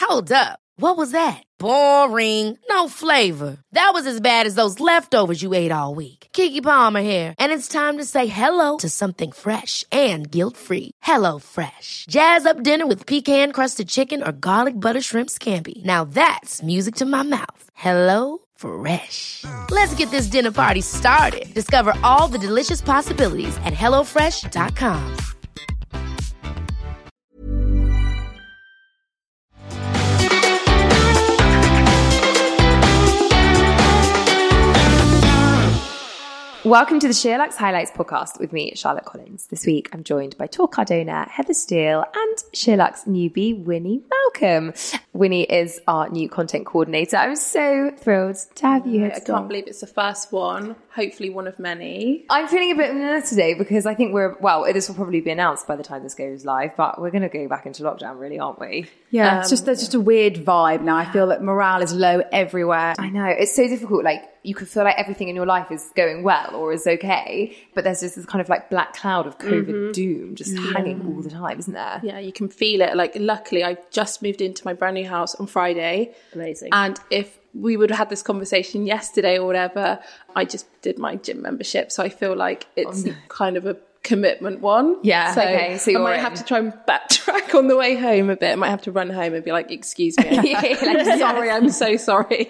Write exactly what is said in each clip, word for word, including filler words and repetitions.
Hold up. What was that? Boring. No flavor. That was as bad as those leftovers you ate all week. Keke Palmer here, and it's time to say hello to something fresh and guilt-free. Hello Fresh. Jazz up dinner with pecan-crusted chicken or garlic butter shrimp scampi. Now that's music to my mouth. Hello Fresh. Let's get this dinner party started. Discover all the delicious possibilities at hello fresh dot com. Welcome to the SheerLuxe Highlights podcast with me, Charlotte Collins. This week, I'm joined by Tor Cardona, Heather Steele, and SheerLuxe newbie, Winnie Malcolm. Winnie is our new content coordinator. I'm so thrilled to have you here. I can't believe it's the first one, hopefully one of many. I'm feeling a bit nervous today because I think we're, well, this will probably be announced by the time this goes live, but we're going to go back into lockdown, really, aren't we? Yeah, Um, it's just there's just a weird vibe now. I feel that morale is low everywhere. I know. It's so difficult. Like, you could feel like everything in your life is going well or is okay, but there's just this kind of like black cloud of COVID Mm-hmm. doom just hanging all the time, isn't there? Yeah, you can feel it. Like, luckily, I just moved into my brand new house on Friday. Amazing. And if we would have had this conversation yesterday or whatever, I just did my gym membership. So I feel like it's Oh, no. kind of a commitment one. Yeah, So, okay, so I you're might in. have to try and backtrack on the way home a bit. I might have to run home and be like, excuse me. Yeah, like, sorry, I'm so sorry.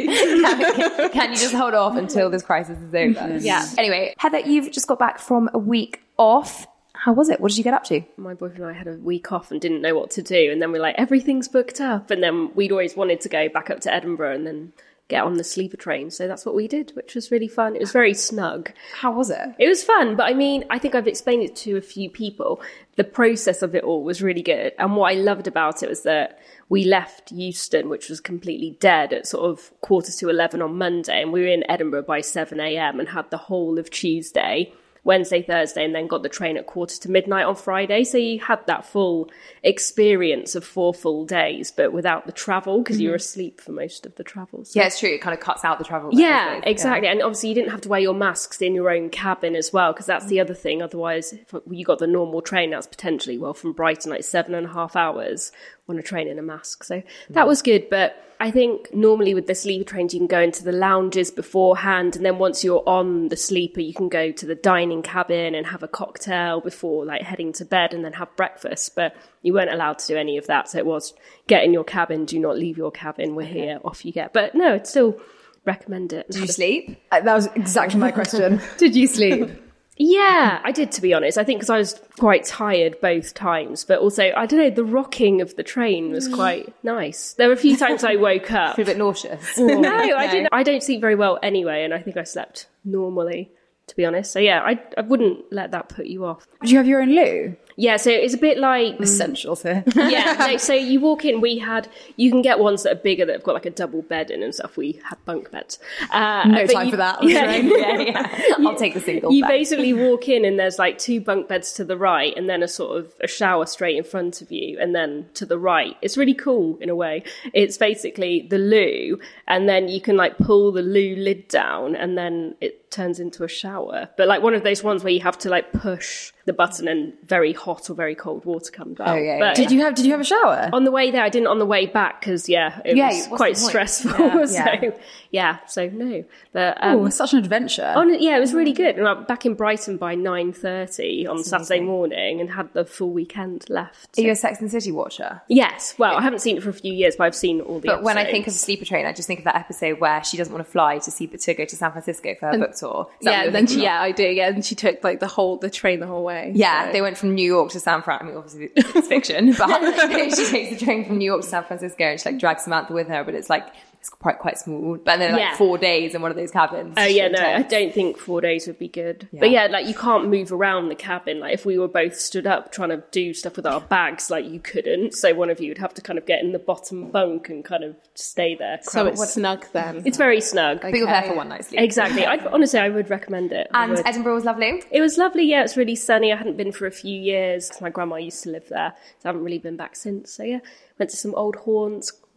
can, can you just hold off until this crisis is over? Yeah. Anyway, Heather, you've just got back from a week off. How was it? What did you get up to? My boyfriend and I had a week off and didn't know what to do. And then we're like, everything's booked up. And then we'd always wanted to go back up to Edinburgh and then get on the sleeper train. So that's what we did, which was really fun. It was very snug. How was it? It was fun, but I mean, I think I've explained it to a few people. The process of it all was really good. And what I loved about it was that we left Euston, which was completely dead, at sort of quarter to eleven on Monday. And we were in Edinburgh by seven a.m. and had the whole of Tuesday, Wednesday, Thursday, and then got the train at quarter to midnight on Friday. So you had that full experience of four full days, but without the travel, because you were asleep for most of the travel. So. Yeah, it's true. It kind of cuts out the travel. Yeah, days. exactly. Yeah. And obviously you didn't have to wear your masks in your own cabin as well, because that's the other thing. Otherwise, if you got the normal train, that's potentially, well, from Brighton, like seven and a half hours on a train in a mask. So that was good. But I think normally with the sleeper trains, you can go into the lounges beforehand. And then once you're on the sleeper, you can go to the dining cabin and have a cocktail before like heading to bed and then have breakfast. But you weren't allowed to do any of that. So it was get in your cabin, do not leave your cabin. We're okay. Here, off you get. But no, I'd still recommend it. Did you sleep? Uh, That was exactly my question. Did you sleep? Yeah, I did, to be honest. I think because I was quite tired both times, but also, I don't know, the rocking of the train was quite nice. There were a few times I woke up. Feel a bit nauseous. No, I didn't. I don't sleep very well anyway, and I think I slept normally, to be honest. So yeah, I I wouldn't let that put you off. Did you have your own loo? Yeah, so it's a bit like... Essentials here. Yeah, no, so you walk in, we had... You can get ones that are bigger that have got like a double bed in and stuff. We had bunk beds. Uh, No but time you- for that on the yeah, train. yeah, yeah. I'll take the single You bed. basically walk in and there's like two bunk beds to the right and then a sort of a shower straight in front of you and then to the right. It's really cool in a way. It's basically the loo and then you can like pull the loo lid down and then it turns into a shower. But like one of those ones where you have to like push the button and very hot or very cold water comes out. Oh, yeah, But Did you have Did you have a shower? on the way there, I didn't on the way back because, yeah, it Yeah, was what's quite the point? stressful. Yeah, so, yeah. yeah, so no. But Oh, um, it's such an adventure. on, yeah, it was really good. And I'm back in Brighton by nine thirty on Saturday morning and had the full weekend left. Are you a Sex and the City watcher? Yes, well, I haven't seen it for a few years, but I've seen all the But when I think of episodes. Sleeper Train, I just think of that episode where she doesn't want to fly to see, to go to San Francisco for her book tour. Is that what Yeah, you're then thinking she, of? yeah, I do. Yeah, and she took like the whole, the train the whole way. Yeah, So- they went from New York to San Fran. I mean, obviously it's fiction, but she takes the train from New York to San Francisco and she like drags Samantha with her, but it's like, it's quite, quite small. But then like Yeah. four days in one of those cabins. Oh yeah, no, I Intense. don't think four days would be good. Yeah. But yeah, like you can't move around the cabin. Like if we were both stood up trying to do stuff with our bags, like you couldn't. So one of you would have to kind of get in the bottom bunk and kind of stay there. So it's snug then. It's very snug. But you're there for one night's sleep. Exactly. I, honestly, I would recommend it. I And would. Edinburgh was lovely. It was lovely. Yeah, it's really sunny. I hadn't been for a few years because my grandma used to live there. So I haven't really been back since. So yeah, went to some old haunts,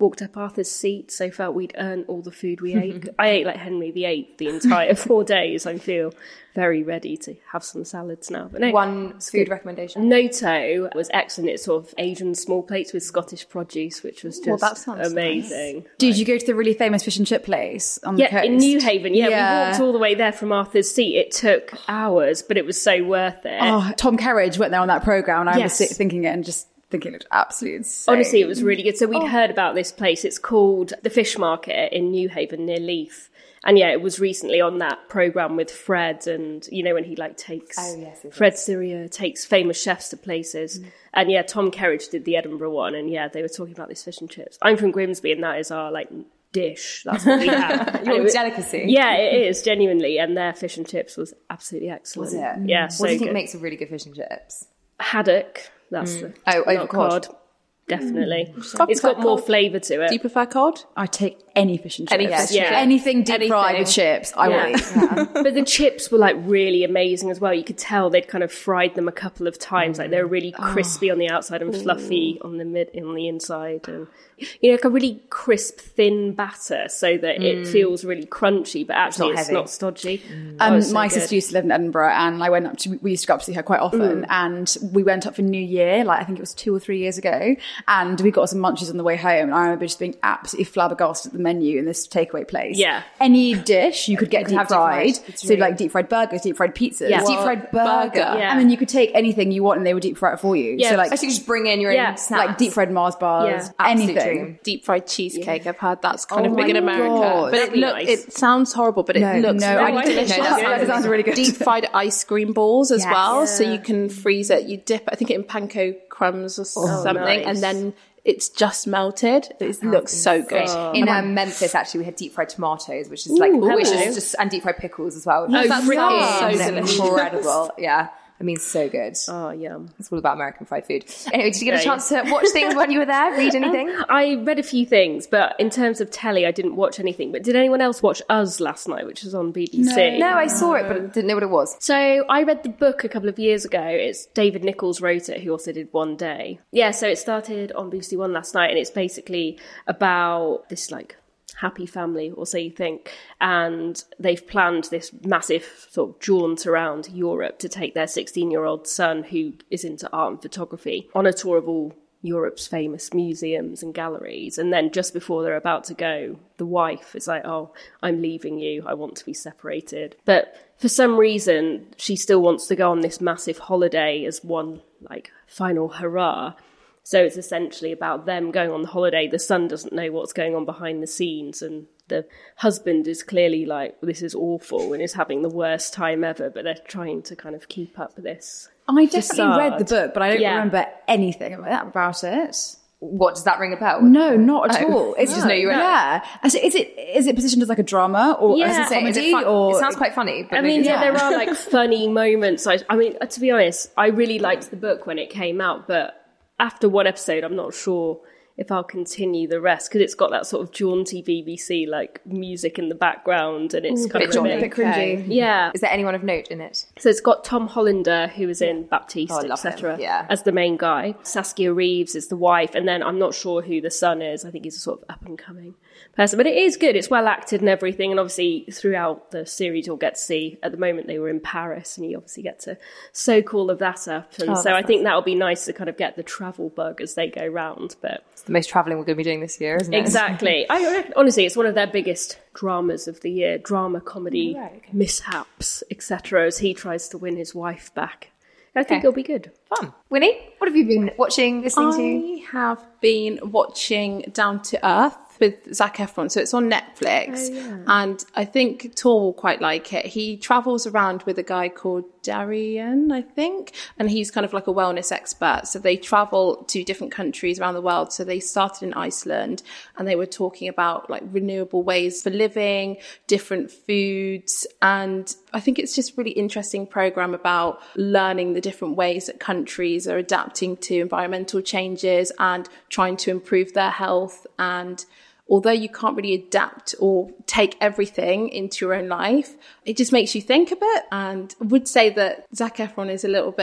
walked up Arthur's Seat, so felt we'd earned all the food we ate. I ate like Henry the Eighth the entire four days. I feel very ready to have some salads now. But no, One food recommendation. Noto was excellent. It's sort of Asian small plates with Scottish produce, which was just that sounds amazing. Nice. Did you go to the really famous fish and chip place on the Yeah, coast? in New Haven. Yeah, Yeah. we walked all the way there from Arthur's Seat. It took hours, but it was so worth it. Oh, Tom Kerridge went there on that programme, and I Yes. was sit- thinking it and just thinking it looked absolutely insane. Honestly, it was really good. So Oh. we'd heard about this place. It's called the Fish Market in New Haven near Leith. And yeah, it was recently on that programme with Fred, and you know when he like takes Oh, yes, yes, Fred Syria takes famous chefs to places. Mm. And yeah, Tom Kerridge did the Edinburgh one, and yeah, they were talking about this fish and chips. I'm from Grimsby, and that is our like dish. That's what we have. And Your it was- delicacy. Yeah, it is genuinely, and their fish and chips was absolutely excellent. Was it? Yeah, What so do you think good. makes a really good fish and chips? Haddock. That's the Oh, over not cod. Definitely, Mm. it's got Prefer more cod. flavour to it. Do you prefer cod? I take any fish and chips. Any fish Yeah. and Anything deep fried Anything. with chips, I Yeah. will eat. But the chips were like really amazing as well. You could tell they'd kind of fried them a couple of times. Like they were really crispy on the outside and fluffy on the mid on the inside, and you know, like a really crisp, thin batter, so that it feels really crunchy, but actually not it's heavy. not stodgy. Um, Oh, it's so my good. sister used to live in Edinburgh, and I went up to, we used to go up to see her quite often, and we went up for New Year, like I think it was two or three years ago, and we got some munchies on the way home, and I remember just being absolutely flabbergasted at the menu in this takeaway place. Yeah. Any dish you could get could deep have deep fried. fried, It's so really- like deep fried burgers, deep fried pizzas, Yeah. deep fried burger, burger. Yeah. and then you could take anything you want and they would deep fry it for you. Yeah. So like, Actually, just bring in your Yeah. own snacks. like deep fried Mars bars, Yeah. Absolute anything. dream. Deep fried cheesecake. I've heard that's kind Oh of big in my America. God. But That'd it be look nice. it sounds horrible, but it No, looks no, really I need to- delicious. no, that sounds- that sounds really good. Deep fried ice cream balls as Yes. well, so you can freeze it. You dip, I think, it in panko crumbs or something, nice. and then it's just melted. It looks so good. In um, Memphis, actually, we had deep fried tomatoes, which is like, Ooh, which hello. is just, and deep fried pickles as well. Which Oh, is that's so is delicious. incredible. Yeah. I mean, so good. Oh, yum. It's all about American fried food. Anyway, did you get a Great. chance to watch things when you were there? Read anything? I read a few things, but in terms of telly, I didn't watch anything. But did anyone else watch Us last night, which was on B B C? No, I saw it, but didn't know what it was. So I read the book a couple of years ago. It's David Nichols wrote it, who also did One Day. Yeah, so it started on B B C One last night, and it's basically about this like happy family, or so you think, and they've planned this massive sort of jaunt around Europe to take their sixteen-year-old son, who is into art and photography, on a tour of all Europe's famous museums and galleries. And then just before they're about to go, the wife is like, oh, I'm leaving you, I want to be separated. But for some reason, she still wants to go on this massive holiday as one like final hurrah. So it's essentially about them going on the holiday. The son doesn't know what's going on behind the scenes, and the husband is clearly like, this is awful, and is having the worst time ever, but they're trying to kind of keep up with this. I definitely read the facade. book, but I don't Yeah. remember anything about about it. What, does that ring a bell? No, not at Oh. all. It's No, just no, you no. yeah. Is it, is it is it positioned as like a drama or Yeah. as a Is it- Is comedy it fun? or It sounds quite funny. But I maybe mean, it's yeah, not. there are like funny moments. I, I mean, to be honest, I really liked the book when it came out, but after one episode, I'm not sure if I'll continue the rest, because it's got that sort of jaunty B B C like music in the background, and it's kind bit of jaunty. a a bit- bit cringy? yeah. Is there anyone of note in it? So it's got Tom Hollander, who was in Baptiste, Oh, I love et cetera, him, yeah. as the main guy. Saskia Reeves is the wife, and then I'm not sure who the son is. I think he's a sort of up and coming person, but it is good. It's well acted and everything, and obviously throughout the series you'll get to see. At the moment they were in Paris, and you obviously get to soak all of that up, and Oh, so that's I think that'll be nice to kind of get the travel bug as they go round. But It's the most travelling we're going to be doing this year, isn't it? exactly, I reckon, honestly, it's one of their biggest dramas of the year. Drama, comedy, mishaps, et cetera. As he tries to win his wife back. I think Okay. it'll be good. Fun. Winnie, what have you been watching, listening to? I have been watching Down to Earth with Zac Efron. So it's on Netflix. And I think Tor will quite like it. He travels around with a guy called Darian, I think. And he's kind of like a wellness expert. So they travel to different countries around the world. So they started in Iceland, and they were talking about like renewable ways for living, different foods. And I think it's just a really interesting program about learning the different ways that countries are adapting to environmental changes and trying to improve their health. And although you can't really adapt or take everything into your own life, it just makes you think a bit. And I would say that Zac Efron is a little bit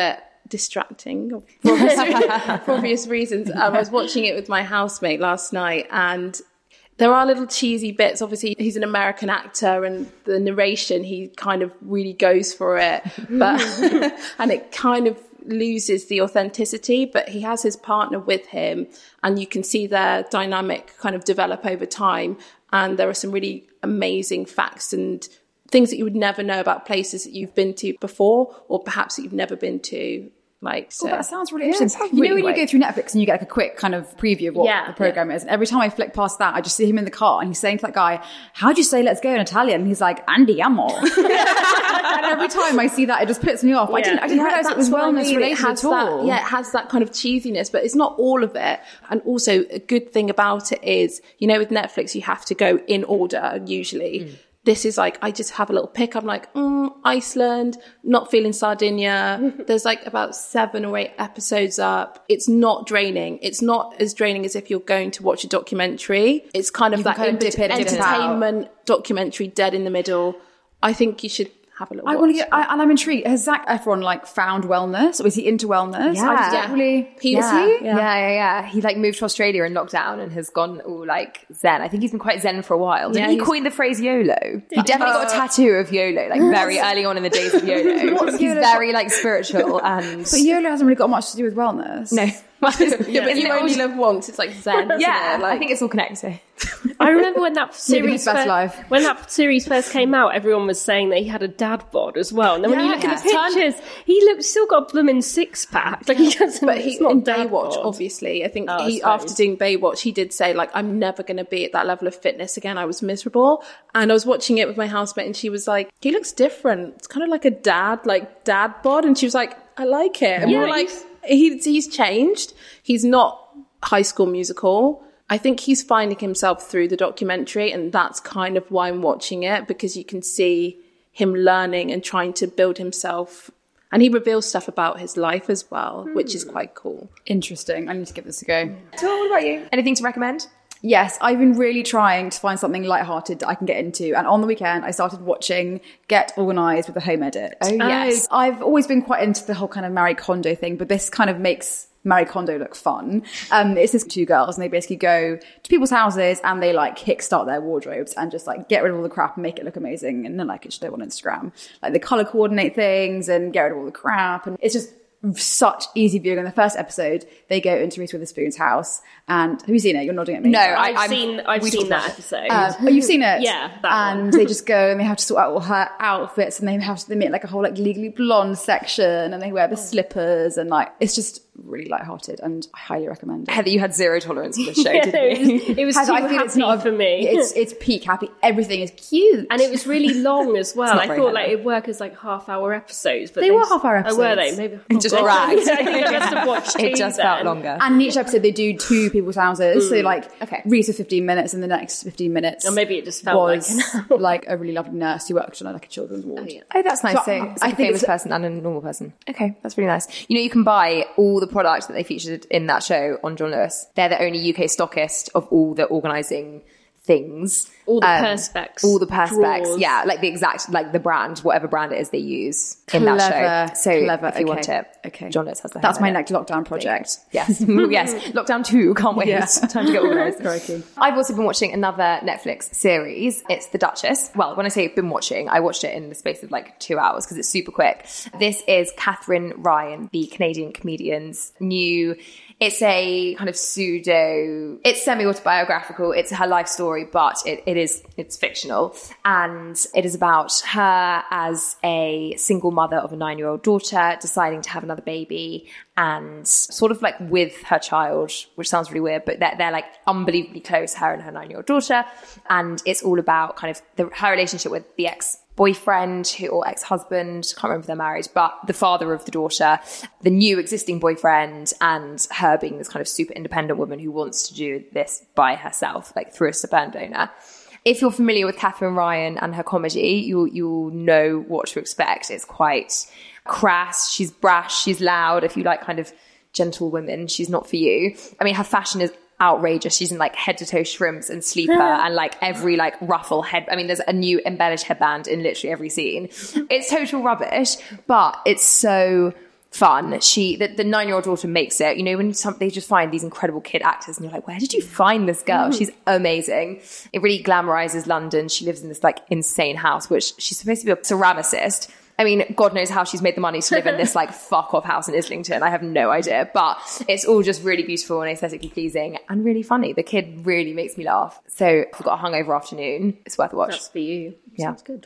distracting for obvious, for obvious reasons. Um, I was watching it with my housemate last night, and there are little cheesy bits. Obviously, he's an American actor, and the narration, he kind of really goes for it, but and it kind of loses the authenticity. But he has his partner with him, and you can see their dynamic kind of develop over time. And there are some really amazing facts and things that you would never know about places that you've been to before, or perhaps that you've never been to. Like, so. Oh, that sounds really Yeah, interesting. sounds You know, really when great. you go through Netflix and you get like a quick kind of preview of what Yeah, the program is, and every time I flick past that, I just see him in the car and he's saying to that guy, "How do you say let's go in Italian?" And he's like, "Andiamo." And every time I see that, it just puts me off. I Yeah. didn't, I didn't realize it was what I wellness mean. It related has at that- all. Yeah, it has that kind of cheesiness, but it's not all of it. And also, a good thing about it is, you know, with Netflix, you have to go in order usually. Mm. This is like, I just have a little pick. I'm like, mm, Iceland, not feeling Sardinia. There's like about seven or eight episodes up. It's not draining. It's not as draining as if you're going to watch a documentary. It's kind of You can that kind of in- dip in and dip out. entertainment documentary dead in the middle. I think you should have a little I watch. want to get, I, and I'm intrigued. Has Zac Efron like found wellness, or is he into wellness? Yeah. I just Yeah. don't really. He was Yeah. he? Yeah. yeah, yeah, He like moved to Australia in lockdown and has gone all like zen. I think he's been quite zen for a while. Didn't Yeah, he he's- coin the phrase YOLO? He definitely got a tattoo of YOLO, like very early on in the days of YOLO. He's YOLO? very like spiritual and But YOLO hasn't really got much to do with wellness. no. Yeah, but Isn't you it only all- live once. It's like Zen, isn't yeah, it? Like, I think it's all connected. I remember when that Living his series best first, life. when that series first came out, everyone was saying that he had a dad bod as well. And then when you look at the Yeah. pictures, he looks still got a blooming six pack. Like he doesn't. But he it's not in dad Baywatch, bod. obviously, I think Oh, I he suppose. after doing Baywatch, he did say like, "I'm never going to be at that level of fitness again. I was miserable." And I was watching it with my housemate, and she was like, "He looks different. It's kind of like a dad, like dad bod." And she was like, "I like it." And we Yeah, were like, he's- "He's he's changed. He's not High School Musical." I think he's finding himself through the documentary, and that's kind of why I'm watching it, because you can see him learning and trying to build himself. And he reveals stuff about his life as well, which is quite cool. Interesting. I need to give this a go. So what about you? Anything to recommend? Yes, I've been really trying to find something lighthearted that I can get into. And on the weekend, I started watching Get Organised with the Home Edit. Oh, yes. I've always been quite into the whole kind of Marie Kondo thing, but this kind of makes Marie Kondo look fun. Um, it's just two girls, and they basically go to people's houses and they like kickstart their wardrobes and just like get rid of all the crap and make it look amazing. And then like it should go on Instagram. Like they color coordinate things and get rid of all the crap. And it's just such easy viewing. In the first episode, they go into Reese Witherspoon's house. And have you seen it? You're nodding at me. No, Sorry. I- I've I'm- seen. I've we seen talked that episode. Uh, oh, you've seen it? Yeah, that And one. they just go and they have to sort out all her outfits, and they have to, they make like a whole like Legally Blonde section, and they wear the slippers, and like it's just really lighthearted, and I highly recommend it. Heather, you had zero tolerance for this show, Yeah, didn't it you? was, it was Has- too I feel happy it's not a- for me. It's it's peak happy. Everything is cute, And it was really long as well. not I very thought like heavy. it'd work as like half hour episodes, but They were half-hour Oh, were they? episodes. Maybe It just oh, God. dragged. I think I must have watched It two just then. felt longer. and in each episode they do two people's houses. So like Okay. Reese for fifteen minutes, and the next fifteen minutes, Or maybe it just felt like was an hour. like a really lovely nurse who worked on like a children's ward. Oh, that's nice. So, So, I- it's I like a think famous it's- person and a normal person. Okay, that's really nice. You know, you can buy all the products that they featured in that show on John Lewis. They're the only U K stockist of all the organising things. All the Um, perspex All the perspex. drawers. Yeah, like the exact, like the brand, whatever brand it is they use in that Clever, show. So clever. if you Okay, want it, okay. John Lewis has the That's home my in it. next lockdown project. Yes, yes. Lockdown two, can't wait. Yeah. Time to get organised. Very keen. I've also been watching another Netflix series. It's The Duchess. Well, when I say been watching, I watched it in the space of like two hours because it's super quick. This is Catherine Ryan, the Canadian comedian's new... It's a kind of pseudo, it's semi-autobiographical. It's her life story, but it, it is, it's fictional. And it is about her as a single mother of a nine-year-old daughter deciding to have another baby and sort of like with her child, which sounds really weird, but they're, they're like unbelievably close, her and her nine-year-old daughter. And it's all about kind of the, her relationship with the ex boyfriend who, or ex-husband, can't remember if they're married, but the father of the daughter, the new existing boyfriend, and her being this kind of super independent woman who wants to do this by herself, like through a sperm donor. If you're familiar with Catherine Ryan and her comedy, you'll, you'll know what to expect. It's quite crass, she's brash, she's loud. If you like kind of gentle women, she's not for you. I mean, her fashion is outrageous. She's in like head to toe shrimps and sleeper and like every like ruffle head. I mean, there's a new embellished headband in literally every scene. It's total rubbish, but it's so fun. She, the, the nine-year-old daughter makes it. You know, when some, they just find these incredible kid actors and you're like, where did you find this girl? She's amazing. It really glamorizes London. She lives in this like insane house, which she's supposed to be a ceramicist. I mean, God knows how she's made the money to live in this like fuck off house in Islington. I have no idea, but it's all just really beautiful and aesthetically pleasing and really funny. The kid really makes me laugh. So if you've got a hungover afternoon, it's worth a watch. That's for you. Yeah. Sounds good.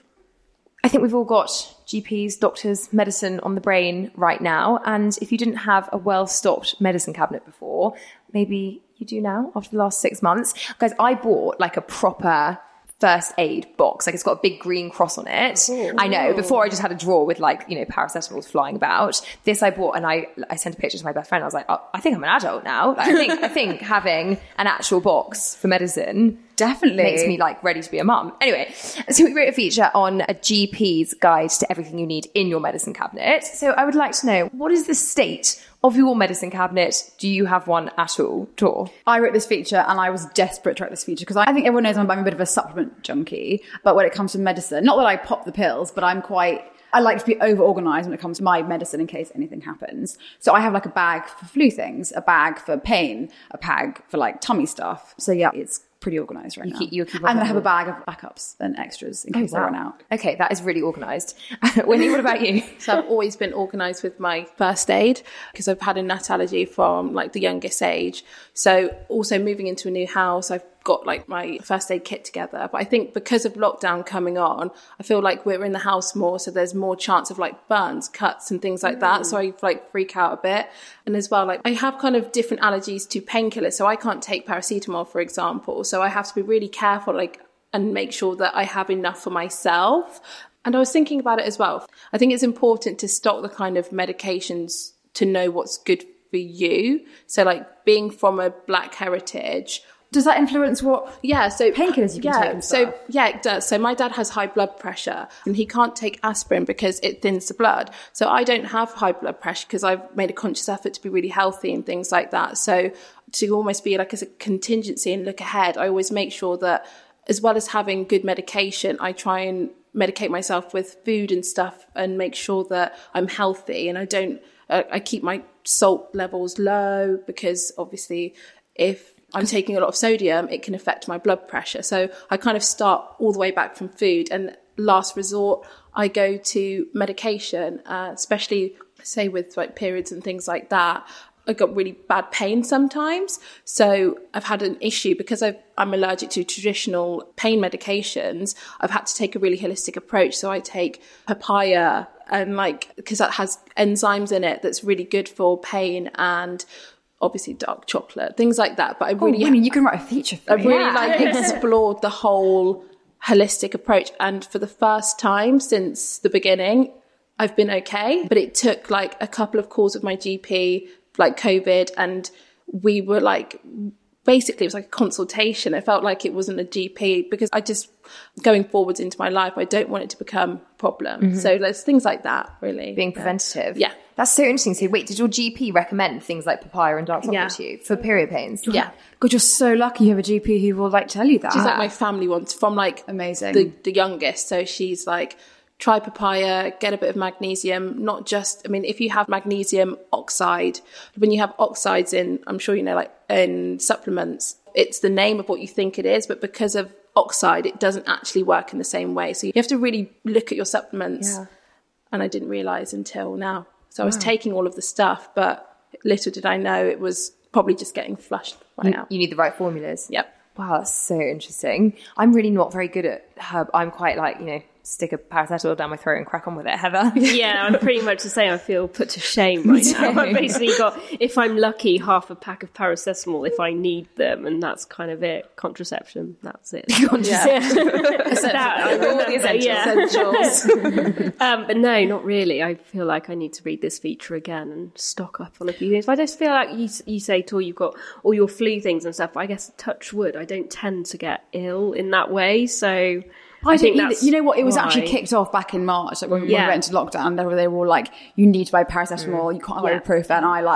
I think we've all got G Ps, doctors, medicine on the brain right now. And if you didn't have a well-stocked medicine cabinet before, maybe you do now after the last six months. Guys, I bought like a proper first aid box. Like it's got a big green cross on it. Ooh. I know. Before I just had a drawer with like, you know, paracetamols flying about. This I bought and I I sent a picture to my best friend. I was like, oh, I think I'm an adult now. Like, I think I think having an actual box for medicine definitely makes me like ready to be a mum. Anyway, so we wrote a feature on a G P's guide to everything you need in your medicine cabinet. So I would like to know, what is the state of your medicine cabinet? Do you have one at all, Tor? I wrote this feature and I was desperate to write this feature because I think everyone knows I'm, I'm a bit of a supplement junkie. But when it comes to medicine, not that I pop the pills, but I'm quite... I like to be over-organised when it comes to my medicine in case anything happens. So I have like a bag for flu things, a bag for pain, a bag for like tummy stuff. So yeah, it's pretty organised right you now. Keep, you keep and I have a bag of backups and extras in case oh, wow. I run out. Okay, that is really organised. Winnie, what about you? So I've always been organised with my first aid because I've had a nut allergy from like the youngest age. So also moving into a new house, I've got like my first aid kit together. But I think because of lockdown coming on, I feel like we're in the house more, so there's more chance of like burns, cuts and things like that. So I like freak out a bit. And as well, like I have kind of different allergies to painkillers, so I can't take paracetamol, for example. So I have to be really careful, like, and make sure that I have enough for myself. And I was thinking about it as well. I think it's important to stock the kind of medications to know what's good for you. So like being from a Black heritage, does that influence what yeah so painkillers you can yeah take and so stuff? Yeah, it does. So my dad has high blood pressure and he can't take aspirin because it thins the blood. So I don't have high blood pressure because I've made a conscious effort to be really healthy and things like that. So to almost be like as a contingency and look ahead, I always make sure that as well as having good medication, I try and medicate myself with food and stuff and make sure that I'm healthy and I don't uh, I keep my salt levels low because obviously if I'm taking a lot of sodium, it can affect my blood pressure. So I kind of start all the way back from food. And last resort, I go to medication, uh, especially say with like periods and things like that. I got really bad pain sometimes. So I've had an issue because I've, I'm allergic to traditional pain medications. I've had to take a really holistic approach. So I take papaya and like, because that has enzymes in it that's really good for pain and obviously dark chocolate, things like that. But I really, oh, Winnie, you can write a feature for I me. really Yeah. like explored the whole holistic approach. And for the first time since the beginning, I've been okay. But it took like a couple of calls with my G P, like COVID, and we were like, basically it was like a consultation. It felt like it wasn't a G P because I just, going forwards into my life, I don't want it to become a problem. Mm-hmm. So there's things like that, really. Being preventative. Yeah. That's so interesting. So wait, did your G P recommend things like papaya and dark chocolate Yeah. to you for period pains? Yeah. God, you're so lucky you have a G P who will like tell you that. She's like my family ones from like Amazing. the, the youngest. So she's like, try papaya, get a bit of magnesium, not just, I mean, if you have magnesium oxide, when you have oxides in, I'm sure you know, like in supplements, it's the name of what you think it is, but because of oxide, it doesn't actually work in the same way. So you have to really look at your supplements. Yeah. And I didn't realize until now. So I was taking all of the stuff, but little did I know it was probably just getting flushed right You, now. you need the right formulas. Yep. Wow, that's so interesting. I'm really not very good at herb. I'm quite like, you know, stick a paracetamol down my throat and crack on with it. Heather? Yeah, I'm pretty much the same. I feel put to shame right now. I've basically got, if I'm lucky, half a pack of paracetamol if I need them, and that's kind of it. Contraception, that's it. Contraception. That, I All the remember, yeah. Essentials. Um, but no, not really. I feel like I need to read this feature again and stock up on a few things. But I just feel like you, you say, Tor, you've got all your flu things and stuff. But I guess touch wood, I don't tend to get ill in that way. So I, I think think that's you know what, it was why. actually kicked off back in March, like when, when Yeah. we went into lockdown. They were, they were all like, you need to buy paracetamol, you can't buy Yeah. ibuprofen. And I like,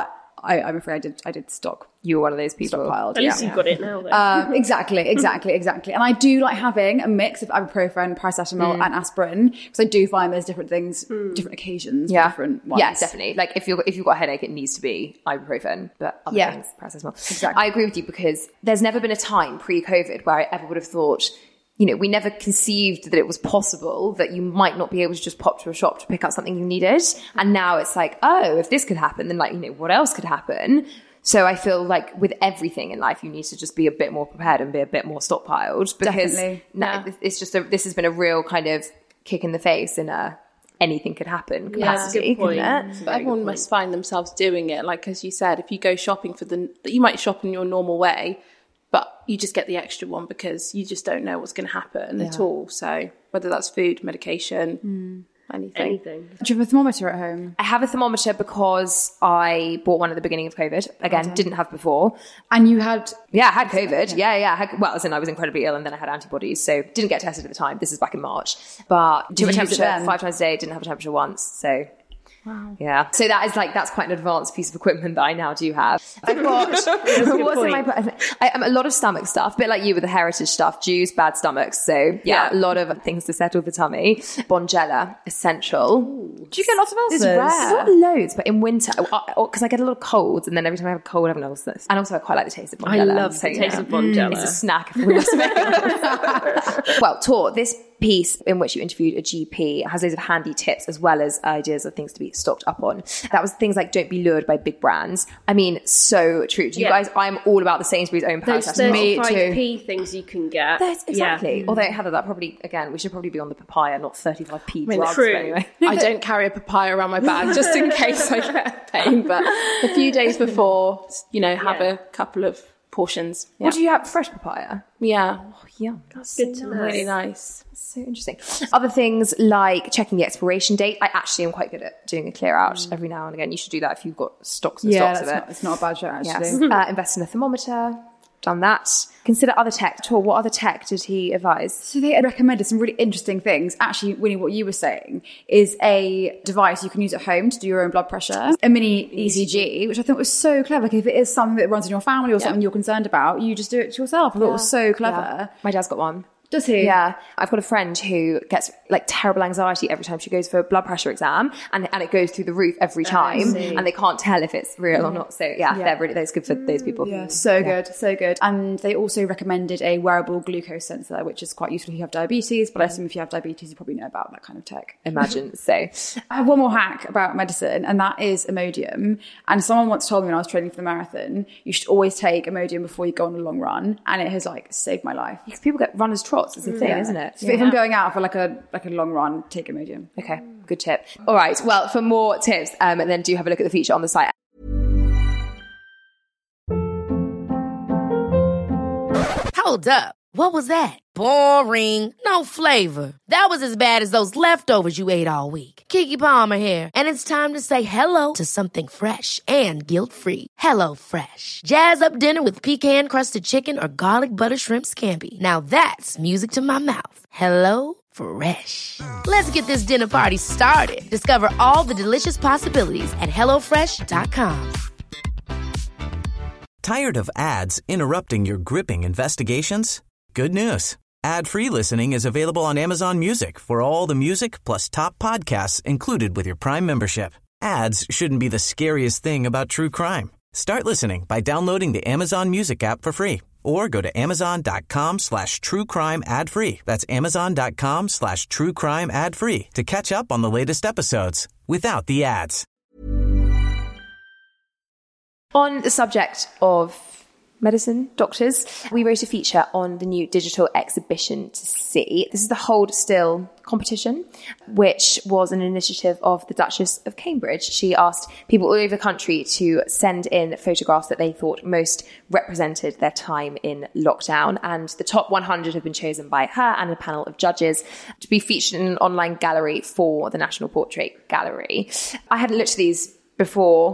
I, I'm afraid I did I did stock. You were one of those people. Stockpiled, At least yeah. you've got it now, though. Um, exactly, exactly, exactly. And I do like having a mix of ibuprofen, paracetamol, and aspirin because I do find there's different things, different occasions, Yeah. for different ones. Yeah, definitely. Like if you're if you've got a headache, it needs to be ibuprofen, but other Yeah. things, paracetamol. Exactly. I agree with you because there's never been a time pre-COVID where I ever would have thought, you know, we never conceived that it was possible that you might not be able to just pop to a shop to pick up something you needed. And now it's like, oh, if this could happen, then like, you know, what else could happen? So I feel like with everything in life, you need to just be a bit more prepared and be a bit more stockpiled because Definitely. now it's just a, this has been a real kind of kick in the face in a anything could happen capacity, good point. couldn't it? But everyone must find themselves doing it. Like, as you said, if you go shopping for the, you might shop in your normal way, but you just get the extra one because you just don't know what's going to happen at all. So whether that's food, medication, anything. Anything. Do you have a thermometer at home? I have a thermometer because I bought one at the beginning of COVID. Again, didn't have before. And you had Yeah, I had COVID. Yeah, yeah. I had, well, as in I was incredibly ill and then I had antibodies. So didn't get tested at the time. This is back in March. But Did took a you use it temperature then? five times a day. Didn't have a temperature once. So... Wow. Yeah. So that is like, that's quite an advanced piece of equipment that I now do have. I've got, what's in my, I, um, a lot of stomach stuff, a bit like you with the heritage stuff, Jews, bad stomachs. So yeah, Yeah. a lot of things to settle the tummy. Bonjela, essential. Do you get lots of ulcers? It's rare. Not loads, but in winter, because I get a lot of colds, and then every time I have a cold, I have an ulcer. And also, I quite like the taste of I Bonjela. love so, the you taste know, of Bonjela. It's a snack. If we must make it. Well, Tor, this piece in which you interviewed a G P has loads of handy tips as well as ideas of things to be stocked up on. That was things like don't be lured by big brands. I mean, so true. Do you Yeah. guys, I'm all about the Sainsbury's own Those paracetamol. thirty-five p things you can get. That's exactly. Yeah. Although, Heather, that probably, again, we should probably be on the papaya, not thirty-five p mean, drugs. true. But anyway. I don't carry a papaya around my bag just in case I get pain. But a few days before, you know, have Yeah. a couple of portions. Yeah. What do you have? Fresh papaya? yeah. Yeah. That's good to know. Really nice. So interesting. Other things like checking the expiration date. I actually am quite good at doing a clear out every now and again. You should do that if you've got stocks and Yeah, stocks that's of it. not, it's not a bad show, actually. Yes. uh, invest in a thermometer. Done that. Consider other tech. Tor, what other tech did he advise? So they recommended some really interesting things. Actually, Winnie, what you were saying is a device you can use at home to do your own blood pressure, a mini E C G, which I thought was so clever. Like if it is something that runs in your family or something you're concerned about, you just do it to yourself. I thought it was so clever. Yeah. My dad's got one. Does he? Yeah. I've got a friend who gets like terrible anxiety every time she goes for a blood pressure exam and, and it goes through the roof every time and they can't tell if it's real or not. So yeah, they're really, that's good for those people. Yeah, so good, so good. And they also recommended a wearable glucose sensor, which is quite useful if you have diabetes, but I assume if you have diabetes, you probably know about that kind of tech. Imagine. So I have one more hack about medicine, and that is Imodium. And someone once told me when I was training for the marathon, you should always take Imodium before you go on a long run. And it has like saved my life. because people get runners trots, it's a thing, isn't it? So if I'm going out for like a like a long run, take Imodium. Okay, good tip. All right, well, for more tips, um, and then do have a look at the feature on the site. Hold up. What was that? Boring. No flavor. That was as bad as those leftovers you ate all week. Keke Palmer here, and it's time to say hello to something fresh and guilt-free. Hello Fresh. Jazz up dinner with pecan-crusted chicken or garlic butter shrimp scampi. Now that's music to my mouth. Hello Fresh. Let's get this dinner party started. Discover all the delicious possibilities at hello fresh dot com. Tired of ads interrupting your gripping investigations? Good news. Ad-free listening is available on Amazon Music for all the music plus top podcasts included with your Prime membership. Ads shouldn't be the scariest thing about true crime. Start listening by downloading the Amazon Music app for free or go to amazon.com slash true crime ad free. That's amazon.com slash true crime ad free to catch up on the latest episodes without the ads. On the subject of medicine, doctors, we wrote a feature on the new digital exhibition to see. This is the Hold Still competition, which was an initiative of the Duchess of Cambridge. She asked people all over the country to send in photographs that they thought most represented their time in lockdown. And the top one hundred have been chosen by her and a panel of judges to be featured in an online gallery for the National Portrait Gallery. I hadn't looked at these before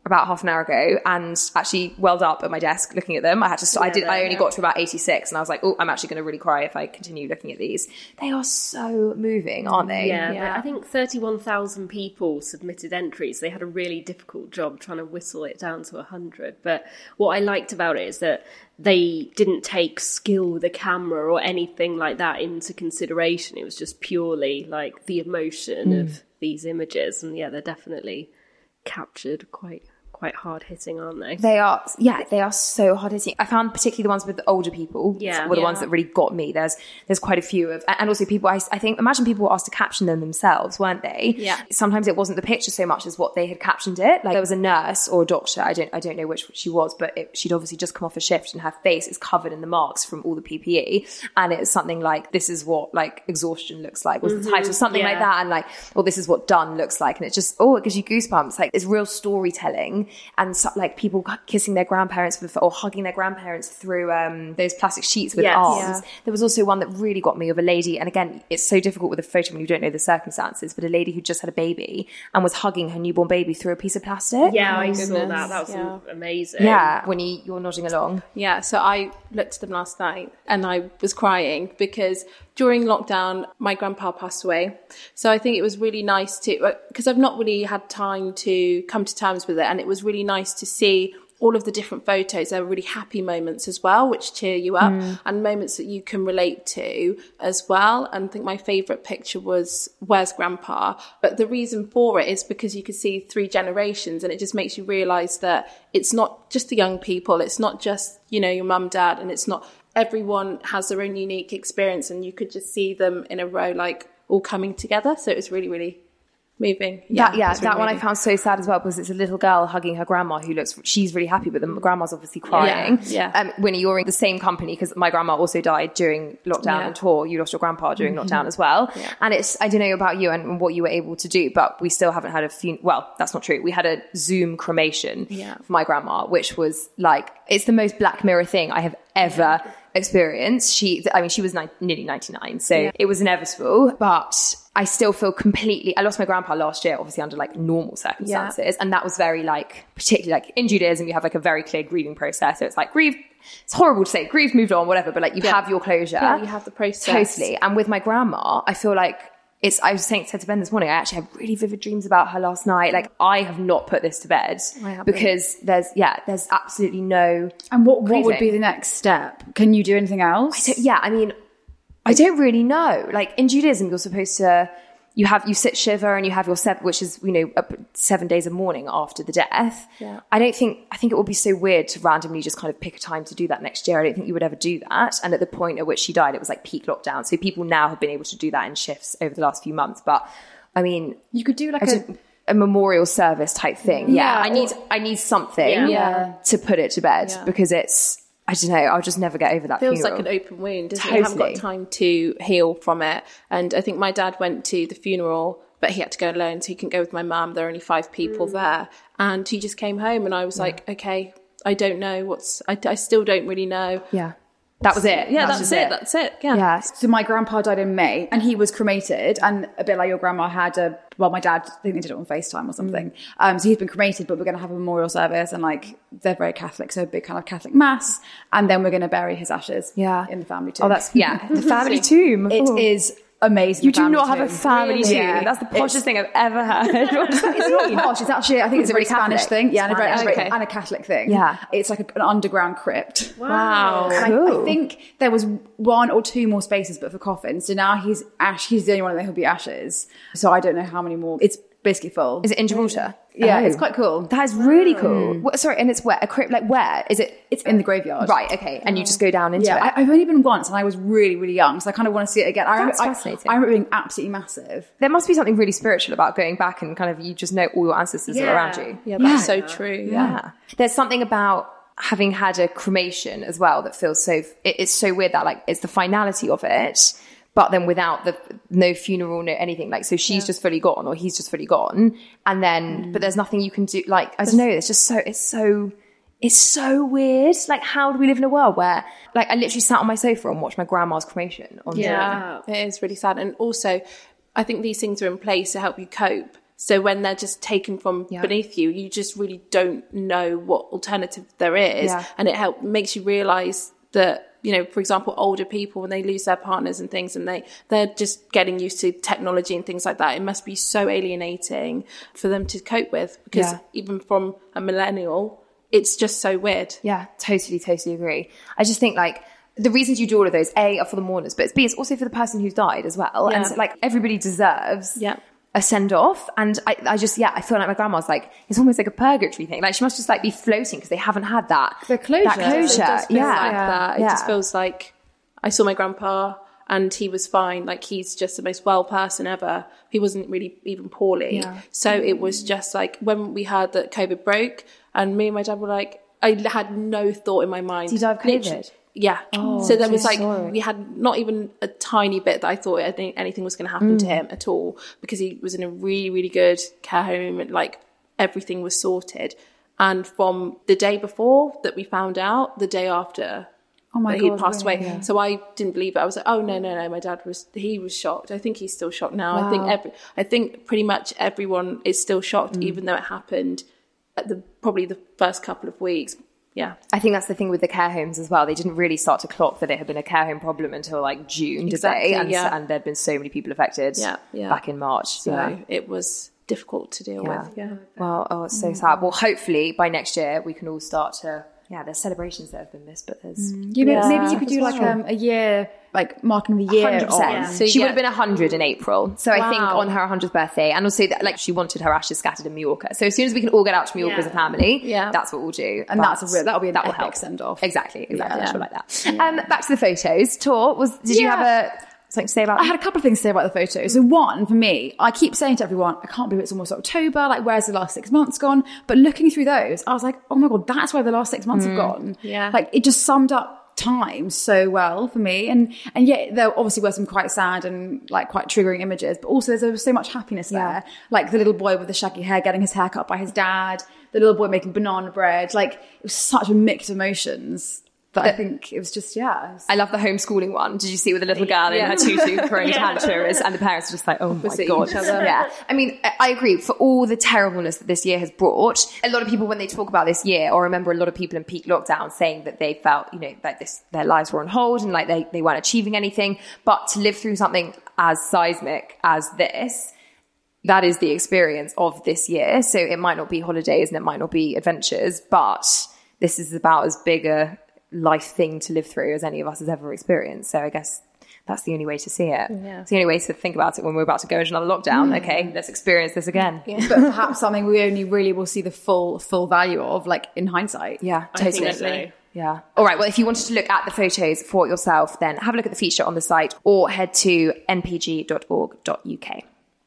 about half an hour ago and actually welled up at my desk looking at them. I had to, I did, I only got to about eighty-six and I was like, oh, I'm actually going to really cry if I continue looking at these. They are so moving, aren't they? Yeah, Yeah. I think thirty-one thousand people submitted entries. They had a really difficult job trying to whistle it down to one hundred. But what I liked about it is that they didn't take skill with the camera or anything like that into consideration. It was just purely like the emotion mm. of these images. And yeah, they're definitely captured quite quite hard hitting, aren't they? They are, yeah, they are so hard hitting. I found particularly the ones with the older people yeah, were the yeah. ones that really got me. There's there's quite a few of, and also people, I, I think, imagine people were asked to caption them themselves, weren't they? Yeah. Sometimes it wasn't the picture so much as what they had captioned it. Like there was a nurse or a doctor, I don't I don't know which she was, but it, she'd obviously just come off a shift and her face is covered in the marks from all the P P E. And it's something like, this is what like exhaustion looks like, was mm-hmm. the title, something yeah. like that. And like, or this is what done looks like. And it's just, oh, it gives you goosebumps. Like it's real storytelling and so, like people kissing their grandparents with, or hugging their grandparents through um, those plastic sheets with yes. arms. Yeah. There was also one that really got me of a lady, and again, it's so difficult with a photo when you don't know the circumstances, but a lady who just had a baby and was hugging her newborn baby through a piece of plastic. Yeah, Oh, I saw goodness. that. That was Yeah. amazing. Yeah, Winnie, you're nodding along. Yeah, so I looked at them last night and I was crying because during lockdown, my grandpa passed away. So I think it was really nice to, because I've not really had time to come to terms with it. And it was really nice to see all of the different photos. There were really happy moments as well, which cheer you up, mm. and moments that you can relate to as well. And I think my favourite picture was Where's Grandpa? But the reason for it is because you could see three generations, and it just makes you realise that it's not just the young people, it's not just, you know, your mum, dad, and it's not, everyone has their own unique experience, and you could just see them in a row, like all coming together. So it was really, really moving. Yeah, that, yeah, really that one moving. I found so sad as well, because it's a little girl hugging her grandma who looks, she's really happy, but the grandma's obviously crying. Yeah, yeah. Um, Winnie, you're in the same company, because my grandma also died during lockdown Yeah. and tour. You lost your grandpa during mm-hmm. lockdown as well. Yeah. And it's, I don't know about you and what you were able to do, but we still haven't had a few, well, that's not true. We had a Zoom cremation yeah. for my grandma, which was like, it's the most Black Mirror thing I have ever yeah. experienced. She, I mean, she was ni- nearly ninety-nine, so yeah. it was inevitable, but I still feel completely, I lost my grandpa last year, obviously under like normal circumstances. Yeah. And that was very like, particularly like in Judaism, you have like a very clear grieving process. So it's like grieve, it's horrible to say, grieve, moved on, whatever, but like you yeah. have your closure. Yeah, you have the process. Totally. And with my grandma, I feel like it's, I was saying, said to Ben this morning, I actually had really vivid dreams about her last night. Like I have not put this to bed because there's, yeah, there's absolutely no. And what, what grieving. would be the next step? Can you do anything else? I don't, yeah, I mean, I don't really know. Like in Judaism, you're supposed to, you have, you sit Shiva and you have your seven, which is, you know, seven days of mourning after the death. Yeah. I don't think, I think it would be so weird to randomly just kind of pick a time to do that next year. I don't think you would ever do that. And at the point at which she died, it was like peak lockdown. So people now have been able to do that in shifts over the last few months. But I mean, you could do like a, a memorial service type thing. Yeah. Yeah, I need, or, I need something yeah. to put it to bed yeah. because it's, I don't know, I'll just never get over that feels funeral. like an open wound, doesn't Totally. it? You haven't got time to heal from it. And I think my dad went to the funeral, but he had to go alone, so he couldn't go with my mum. There are only five people mm. there. And he just came home and I was yeah. like, okay, I don't know what's, I, I still don't really know. Yeah. That was it. Yeah, that's, that's it. it. That's it. Yeah. yeah. So my grandpa died in May and he was cremated, and a bit like your grandma had a, well, my dad, I think they did it on FaceTime or something. Um, so he's been cremated, but we're going to have a memorial service, and like, they're very Catholic, so a big kind of Catholic mass. And then we're going to bury his ashes yeah. in the family tomb. Oh, that's, yeah. The family tomb. It oh. is amazing. You do family not have tomb. a family Really? tomb. Yeah. That's the poshest It's, thing I've ever heard. it's not posh. It's actually, I think it's a very It's really Spanish Catholic. thing. Yeah, and a, very, Spanish. and, a, Okay. and a Catholic thing. Yeah. It's like a, an underground crypt. Wow. And Cool. I, I think there was one or two more spaces, but for coffins. So now he's ash. He's the only one that he'll be ashes. So I don't know how many more. It's basically full. Is it in Gibraltar? Yeah, Oh. it's quite cool. That is really cool. What, sorry, and it's where? A crypt, like where? Is it? It's in the graveyard. Right, okay. And you just go down into Yeah, it. I, I've only been once, and I was really, really young, so I kind of want to see it again. I That's remember, fascinating. I, I remember it being absolutely massive. There must be something really spiritual about going back and kind of, you just know all your ancestors Yeah. are around you. Yeah, that's so true. Yeah. Yeah. There's something about having had a cremation as well that feels so, it, it's so weird that like, it's the finality of it, but then without the, no funeral, no anything. Like, so she's yeah. just fully gone or he's just fully gone. And then, mm. but there's nothing you can do. Like, I don't know, it's just so, it's so, it's so weird. Like, how do we live in a world where, like, I literally sat on my sofa and watched my grandma's cremation on Yeah, it is really sad. And also, I think these things are in place to help you cope. So when they're just taken from Yeah. beneath you, you just really don't know what alternative there is. Yeah. And it help, makes you realise that, you know, for example, older people, when they lose their partners and things, and they, they're just getting used to technology and things like that, it must be so alienating for them to cope with. Because Yeah. even from a millennial, it's just so weird. Yeah, totally, totally agree. I just think like the reasons you do all of those, A, are for the mourners, but B, it's also for the person who's died as well. Yeah. And so, like, everybody deserves Yeah. a send off. And I, I just, yeah, I feel like my grandma's like, it's almost like a purgatory thing. Like she must just like be floating because they haven't had that. The closure. That It closure. does feel yeah. like that. It Yeah. just feels like I saw my grandpa and he was fine. Like he's just the most well person ever. He wasn't really even poorly. Yeah. So it was just like when we heard that COVID broke, and me and my dad were like, I had no thought in my mind. Did he die of COVID? Literally- Yeah. Oh, so there I'm was so like, sorry. we had not even a tiny bit that I thought anything, anything was going to happen to him at all, because he was in a really, really good care home and like everything was sorted. And from the day before that we found out, the day after, Oh my that he'd God, passed really? away. Yeah. So I didn't believe it. I was like, oh no, no, no. My dad was, he was shocked. I think he's still shocked now. I think every, I think pretty much everyone is still shocked, Mm. even though it happened at the, probably the first couple of weeks. Yeah. I think that's the thing with the care homes as well. They didn't really start to clock that it had been a care home problem until like June, Exactly, did they? And, yeah. and there'd been so many people affected Yeah, yeah. back in March. So yeah. it was difficult to deal Yeah. with. Yeah. Well, oh, it's so sad. Well, hopefully by next year we can all start to, yeah, there's celebrations that have been missed, but there's Yeah, maybe, Yeah. maybe you could do like um, a year, like marking the year. one hundred percent. of- So she you would have get- been one hundred in April. So I think Wow. on her one hundredth birthday, and also that, like she wanted her ashes scattered in Mallorca. So as soon as we can all get out to Mallorca Yeah. as a family, Yeah. that's what we'll do. And But that's a real, that'll be an that will epic help. send-off. Exactly, exactly. Yeah. I feel like that. Um, back to the photos. Tor, was did you Yeah. have a something to say about I had a couple of things to say about the photos. So one, for me, I keep saying to everyone, I can't believe it's almost October. Like, where's the last six months gone? But looking through those, I was like, oh my God, that's where the last six months have gone. Yeah. Like, it just summed up time so well for me. And and yet there obviously were some quite sad and like quite triggering images, but also there was so much happiness there. Like the little boy with the shaggy hair getting his hair cut by his dad, the little boy making banana bread. Like, it was such a mix of emotions that I think it was just, yeah. It was- I love the homeschooling one. Did you see with the little girl in Yeah. her tutu throwing Yeah. tantrums and the parents are just like, oh my Opposite God. each other. Yeah. I mean, I- I agree. For all the terribleness that this year has brought, a lot of people, when they talk about this year, or remember a lot of people in peak lockdown saying that they felt, you know, like this, their lives were on hold and like they, they weren't achieving anything. But to live through something as seismic as this, that is the experience of this year. So it might not be holidays and it might not be adventures, but this is about as big a life thing to live through as any of us has ever experienced. So I guess that's the only way to see it. Yeah. It's the only way to think about it when we're about to go into another lockdown. Okay, let's experience this again. Yeah, but perhaps something we only really will see the full full value of, like in hindsight. yeah I totally. think so. Yeah. All right. Well, if you wanted to look at the photos for yourself, then have a look at the feature on the site or head to n p g dot org dot u k.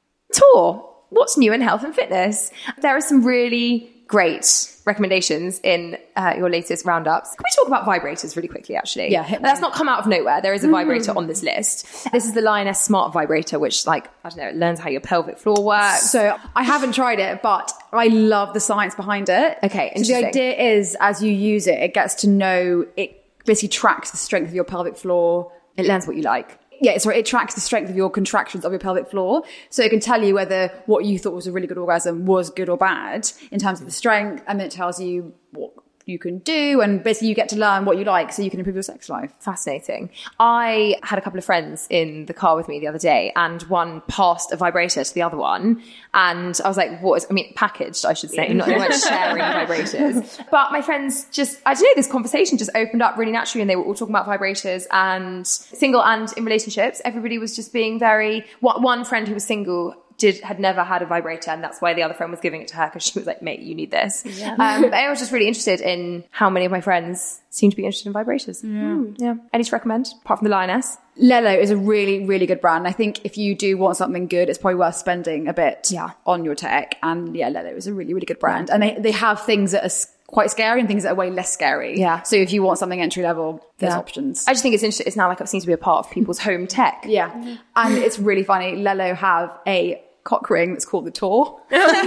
Tor, what's new in health and fitness? There are some really great recommendations in uh, your latest roundups. Can we talk about vibrators really quickly, actually? Yeah, hit me. That's not come out of nowhere. There is a vibrator on this list. This is the Lioness Smart Vibrator, which, like, I don't know, it learns how your pelvic floor works. So I haven't tried it, but I love the science behind it. Okay, So the interesting. idea is, as you use it, it gets to know, it basically tracks the strength of your pelvic floor. It learns what you like. Yeah, sorry, it tracks the strength of your contractions of your pelvic floor. So it can tell you whether what you thought was a really good orgasm was good or bad in terms of the strength. And then it tells you what you can do. And basically you get to learn what you like so you can improve your sex life. Fascinating. I had a couple of friends in the car with me the other day, and one passed a vibrator to the other one. And I was like, what is, I mean, packaged, I should say, not you weren't sharing vibrators. But my friends just, I don't know, this conversation just opened up really naturally, and they were all talking about vibrators, and single and in relationships. Everybody was just being very, one one friend who was single did had never had a vibrator, and that's why the other friend was giving it to her, because she was like, mate, you need this. Yeah. Um, but I was just really interested in how many of my friends seem to be interested in vibrators. Yeah. yeah. Any to recommend, apart from the Lioness? Lelo is a really, really good brand. I think if you do want something good, it's probably worth spending a bit Yeah. on your tech. And yeah, Lelo is a really, really good brand. And they, they have things that are s- quite scary and things that are way less scary. Yeah. So if you want something entry level, there's Yeah. options. I just think it's interesting. It's now like it seems to be a part of people's home tech. Yeah. And it's really funny. Lelo have a cock ring that's called the Tor.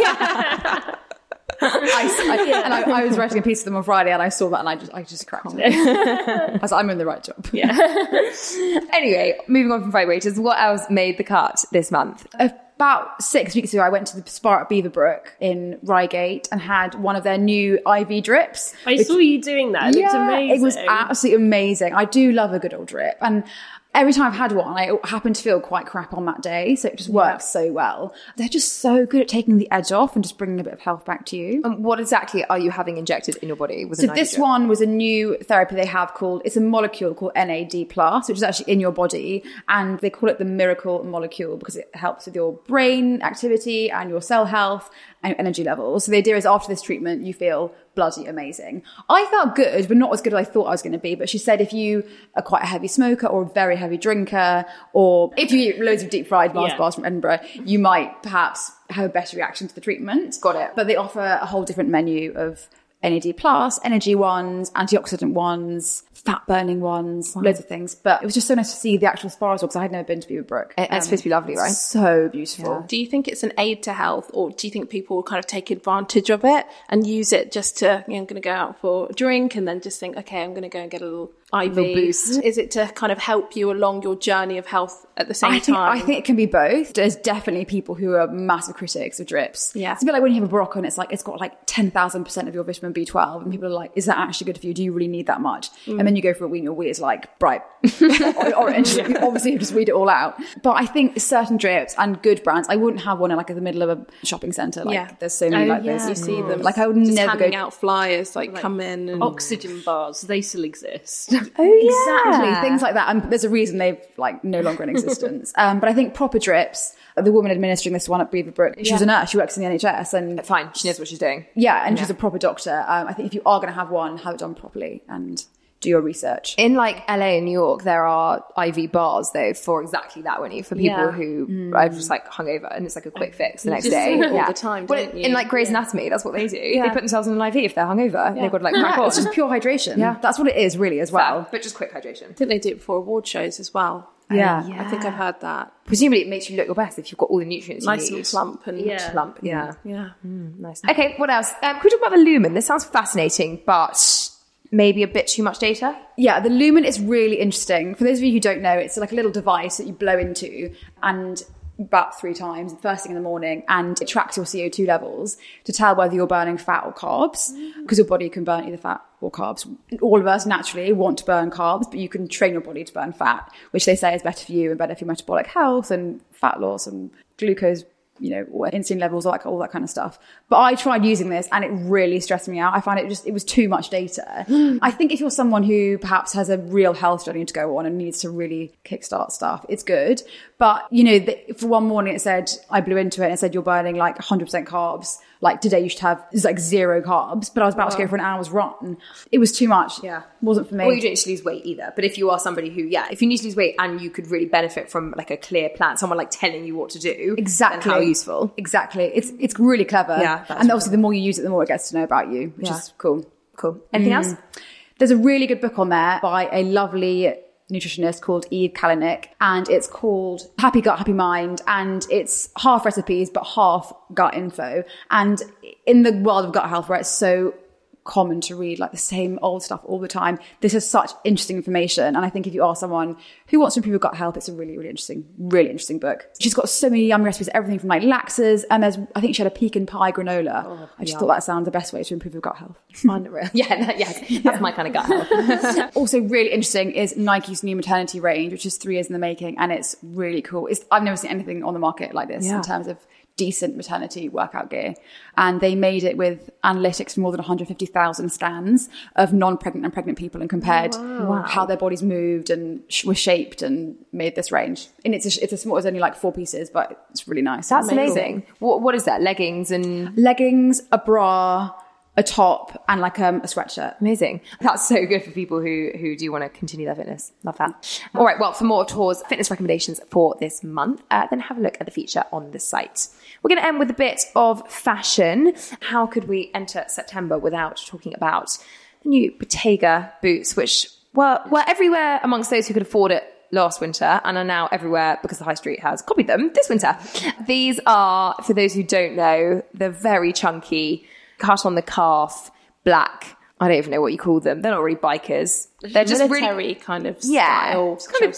I, I, and I, I was writing a piece of them on Friday, and I saw that, and I just, I just cracked it. I was like, I'm in the right job. Anyway, moving on from vibrators, what else made the cut this month? About about six weeks ago, I went to the spa at Beaverbrook in Reigate and had one of their new I V drips. I which, saw you doing that. It yeah, looked amazing. It was absolutely amazing. I do love a good old drip. And every time I've had one, I happen to feel quite crap on that day. So it just works yeah. so well. They're just so good at taking the edge off and just bringing a bit of health back to you. And what exactly are you having injected in your body? With so this one was a new therapy they have called, it's a molecule called N A D plus, which is actually in your body. And they call it the miracle molecule because it helps with your brain activity and your cell health and energy levels. So the idea is after this treatment, you feel bloody amazing. I felt good, but not as good as I thought I was going to be. But she said if you are quite a heavy smoker or a very heavy drinker, or if you eat loads of deep fried Mars yeah. bars from Edinburgh, you might perhaps have a better reaction to the treatment. Got it. But they offer a whole different menu of N A D plus, energy ones, antioxidant ones, fat burning ones, wow. loads of things. But it was just so nice to see the actual spa as well, because I had never been to Beaverbrook. It, it's um, supposed to be lovely, right? So beautiful. Yeah. Do you think it's an aid to health, or do you think people will kind of take advantage of it and use it just to, you know, I'm going to go out for a drink and then just think, okay, I'm going to go and get a little I V little boost? Is it to kind of help you along your journey of health at the same I think, time? I think it can be both. There's definitely people who are massive critics of drips. Yeah. It's a bit like when you have a Barocco and it's like, it's got like ten thousand percent of your vitamin B twelve. And people are like, is that actually good for you? Do you really need that much? Mm. And then you go for a wee and your wee is like bright orange. Obviously, you just weed it all out. But I think certain drips and good brands, I wouldn't have one in like in the middle of a shopping centre. Like yeah. there's so many oh, like yeah. this. You see them. Like I would just never go handing out flyers, like, like come in. And... Oxygen bars, they still exist. Oh, exactly. Things like that. And there's a reason they've like no longer in existence. um, but I think proper drips, the woman administering this one at Beaverbrook, she yeah. was a nurse, she works in the N H S and fine, she knows what she's doing. Yeah, and yeah. she's a proper doctor. Um, I think if you are going to have one, have it done properly and do your research. In like L A and New York, there are I V bars though for exactly that, Winnie, for people yeah. who mm. are just like hungover and it's like a quick fix the you next just day. see it all yeah. the time, well, don't you? in like Grey's yeah. Anatomy, that's what they do. Yeah. They put themselves in an I V if they're hungover. Yeah. They've got to like crack Yeah, on. it's just pure hydration. Yeah. That's what it is really as well. But just quick hydration. I think they do it before award shows as well. Yeah. I think I've heard that. Presumably it makes you look your best if you've got all the nutrients Nice you need. and plump and Yeah. Plump, yeah. yeah. Mm, nice. Okay, what else? Um, can we talk about the Lumen? This sounds fascinating, but maybe a bit too much data? Yeah, the Lumen is really interesting. For those of you who don't know, it's like a little device that you blow into and about three times, first thing in the morning, and it tracks your C O two levels to tell whether you're burning fat or carbs, because your body can burn either fat or carbs. All of us naturally want to burn carbs, but you can train your body to burn fat, which they say is better for you and better for your metabolic health and fat loss and glucose, you know, or insulin levels, all that, all that kind of stuff. But I tried using this and it really stressed me out. I found it just, it was too much data. I think if you're someone who perhaps has a real health journey to go on and needs to really kickstart stuff, it's good. But, you know, the, for one morning it said, I blew into it and it said you're burning like one hundred percent carbs. Like today you should have, it's like zero carbs, but I was about wow. to go for an hour's run. It was too much. Yeah. Wasn't for me. Or you don't need to lose weight either. But if you are somebody who, yeah, if you need to lose weight and you could really benefit from like a clear plan, someone like telling you what to do. Exactly. Then how useful. Exactly. It's, it's really clever. Yeah. And obviously the more you use it, the more it gets to know about you, which yeah. is cool. Cool. Anything mm. else? There's a really good book on there by a lovely nutritionist called Eve Kalanick, and it's called Happy Gut, Happy Mind, and it's half recipes but half gut info. And in the world of gut health, where it's so common to read like the same old stuff all the time, this is such interesting information. And I think if you are someone who wants to improve your gut health, it's a really, really interesting, really interesting book. She's got so many yummy recipes, everything from like laxers, and there's, I think she had a pecan pie granola. Oh, I just yum. thought that sounded the best way to improve your gut health. Unreal. Yeah, yeah, that's my kind of gut health. Also really interesting is Nike's new maternity range, which is three years in the making, and it's really cool. It's, I've never seen anything on the market like this yeah. in terms of decent maternity workout gear. And they made it with analytics from more than one hundred fifty thousand scans of non-pregnant and pregnant people and compared oh, wow. how their bodies moved and sh- were shaped and made this range. And it's a, it's a small, it's only like four pieces, but it's really nice. That's amazing. amazing. What What is that? Leggings and... Leggings, a bra, a top, and like um, a sweatshirt. Amazing. That's so good for people who, who do want to continue their fitness. Love that. All right, well, for more of Tor's fitness recommendations for this month, uh, then have a look at the feature on the site. We're going to end with a bit of fashion. How could we enter September without talking about the new Bottega boots, which were, were everywhere amongst those who could afford it last winter and are now everywhere because the high street has copied them this winter. These are, for those who don't know, the very chunky, cut on the calf, black, I don't even know what you call them. They're not really bikers. They're just military really, kind of yeah, style, kind Chelsea. Of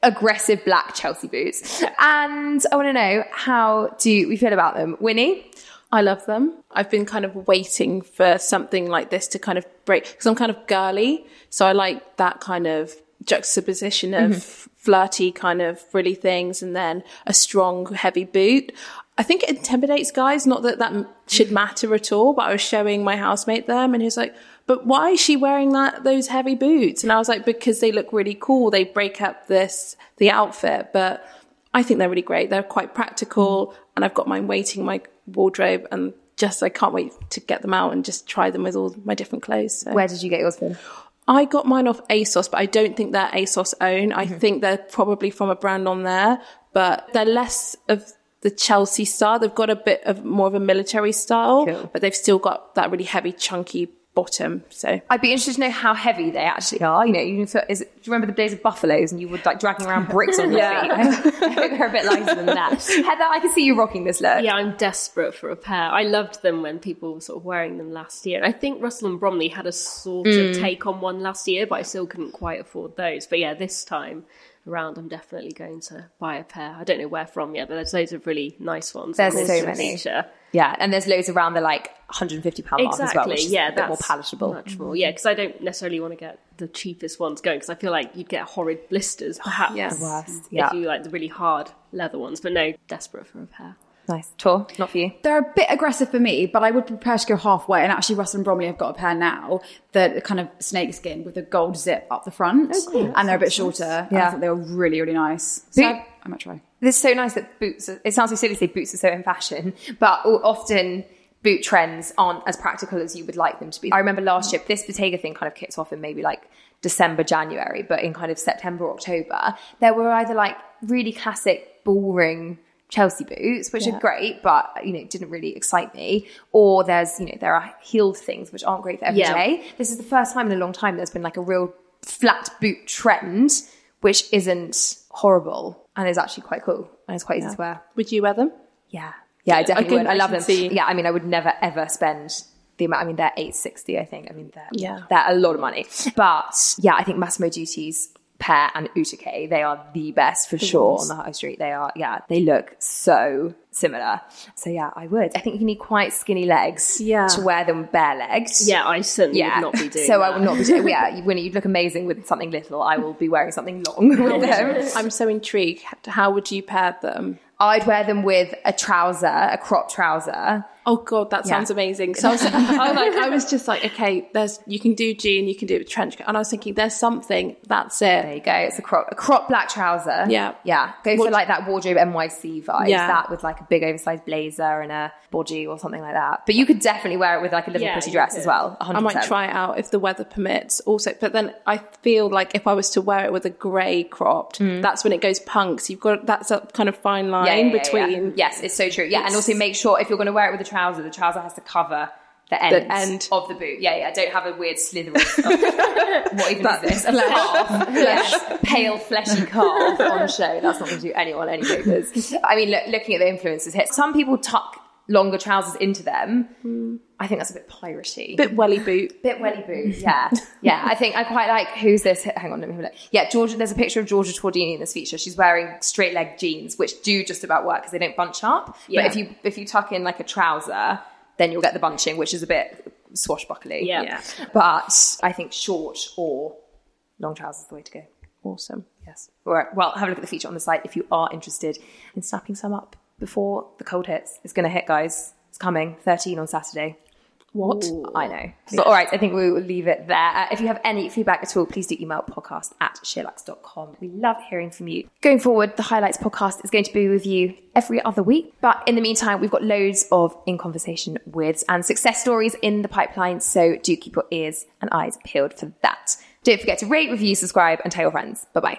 aggressive black Chelsea boots. And I want to know, how do we feel about them? Winnie? I love them. I've been kind of waiting for something like this to kind of break, because I'm kind of girly. So I like that kind of juxtaposition of mm-hmm. flirty kind of frilly things and then a strong, heavy boot. I think it intimidates guys. Not that that should matter at all, but I was showing my housemate them and he was like, but why is she wearing that those heavy boots? And I was like, because they look really cool. They break up this the outfit. But I think they're really great. They're quite practical, and I've got mine waiting in my wardrobe, and just I can't wait to get them out and just try them with all my different clothes. So. Where did you get yours from? I got mine off ASOS, but I don't think they're ASOS own. I mm-hmm. think they're probably from a brand on there, but they're less of the Chelsea style. They've got a bit of more of a military style, cool. but they've still got that really heavy, chunky bottom. So I'd be interested to know how heavy they actually are. You know, you know, is it, do you remember the days of buffaloes and you were like dragging around bricks on your yeah. feet? I hope they're a bit lighter than that. Heather, I can see you rocking this look. Yeah, I'm desperate for a pair. I loved them when people were sort of wearing them last year. I think Russell and Bromley had a sort mm. of take on one last year, but I still couldn't quite afford those. But yeah, this time around, I'm definitely going to buy a pair. I don't know where from yet, but there's loads of really nice ones. There's so many. Feature. Yeah, and there's loads around the like one hundred fifty pound exactly, mark as well, which is yeah, a bit more palatable. Much more, yeah, because I don't necessarily want to get the cheapest ones going, because I feel like you'd get horrid blisters, perhaps. Yeah, the worst. If yeah. you like the really hard leather ones, but no, desperate for a pair. Nice. Tor, not for you? They're a bit aggressive for me, but I would prepare to go halfway. And actually, Russell and Bromley have got a pair now that are kind of snakeskin with a gold zip up the front. Oh, cool. And they're a bit shorter. Yeah. I thought they were really, really nice. So I, I might try. It's so nice that boots, are, it sounds so silly to say boots are so in fashion, but often boot trends aren't as practical as you would like them to be. I remember last year, this Bottega thing kind of kicked off in maybe like December, January, but in kind of September, October, there were either like really classic bullring Chelsea boots, which yeah. are great, but, you know, didn't really excite me. Or there's, you know, there are heeled things which aren't great for every yeah. day. This is the first time in a long time there's been like a real flat boot trend, which isn't horrible and is actually quite cool and it's quite easy yeah. to wear. Would you wear them? Yeah. Yeah, I definitely I would. I love them. See. Yeah, I mean, I would never ever spend the amount. I mean, they're eight sixty, I think. I mean, they're, yeah. they're a lot of money. But yeah, I think Massimo Dutti's pair and Utica, they are the best for sure on the high street. They are, yeah, they look so similar. So yeah, I would. I think you need quite skinny legs yeah. to wear them bare-legged. Yeah, I certainly yeah. would not be doing so that. I would not be doing, yeah, Winnie, you'd look amazing with something little. I will be wearing something long with them. I'm so intrigued. How would you pair them? I'd wear them with a trouser, a crop trouser. Oh God, that sounds yeah. amazing. So I was, I was like, I was just like, okay, there's, you can do jean, you can do it with trench coat. And I was thinking, there's something, that's it. There you go. It's a crop, a crop black trouser. Yeah. Yeah. Go what, for like that wardrobe N Y C vibe. Yeah. That with like a big oversized blazer and a body or something like that. But you could definitely wear it with like a little yeah, pretty dress as well. one hundred percent. I might try it out if the weather permits also. But then I feel like if I was to wear it with a grey cropped, mm. that's when it goes punk. So you've got, that's a kind of fine line yeah, yeah, between. Yeah, yeah. Yes, it's so true. Yeah. It's, and also make sure if you're going to wear it with a trouser, the trouser has to cover the end, the end of the boot. Yeah, yeah. Don't have a weird slithery stuff. What even is this? A calf. Yes. Pale, fleshy calf on show. That's not going to do anyone any favors. I mean, look, looking at the influencers here, some people tuck longer trousers into them. Mm. I think that's a bit piratey. Bit welly boot. Bit welly boot, yeah. Yeah, I think I quite like, who's this? Hang on, let me have a look. Yeah, Georgia, there's a picture of Georgia Tordini in this feature. She's wearing straight leg jeans, which do just about work because they don't bunch up. Yeah. But if you if you tuck in like a trouser, then you'll get the bunching, which is a bit swashbuckly. Yeah. yeah. But I think short or long trousers is the way to go. Awesome. Yes. All right. Well, have a look at the feature on the site if you are interested in snapping some up before the cold hits. It's going to hit, guys. It's coming. thirteen on Saturday. What? Ooh. I know. But all right, I think we will leave it there. Uh, if you have any feedback at all, please do email podcast at sheerluxe dot com. We love hearing from you. Going forward, the Highlights podcast is going to be with you every other week. But in the meantime, we've got loads of In Conversation With and success stories in the pipeline. So do keep your ears and eyes peeled for that. Don't forget to rate, review, subscribe, and tell your friends. Bye-bye.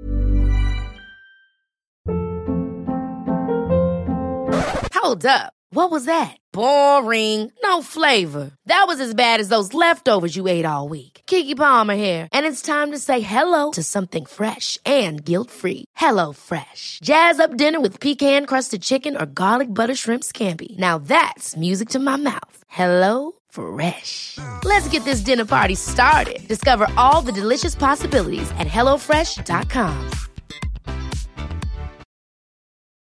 Hold up. What was that? Boring. No flavor. That was as bad as those leftovers you ate all week. Keke Palmer here, and it's time to say hello to something fresh and guilt-free. Hello Fresh. Jazz up dinner with pecan-crusted chicken or garlic butter shrimp scampi. Now that's music to my mouth. Hello Fresh. Let's get this dinner party started. Discover all the delicious possibilities at hello fresh dot com.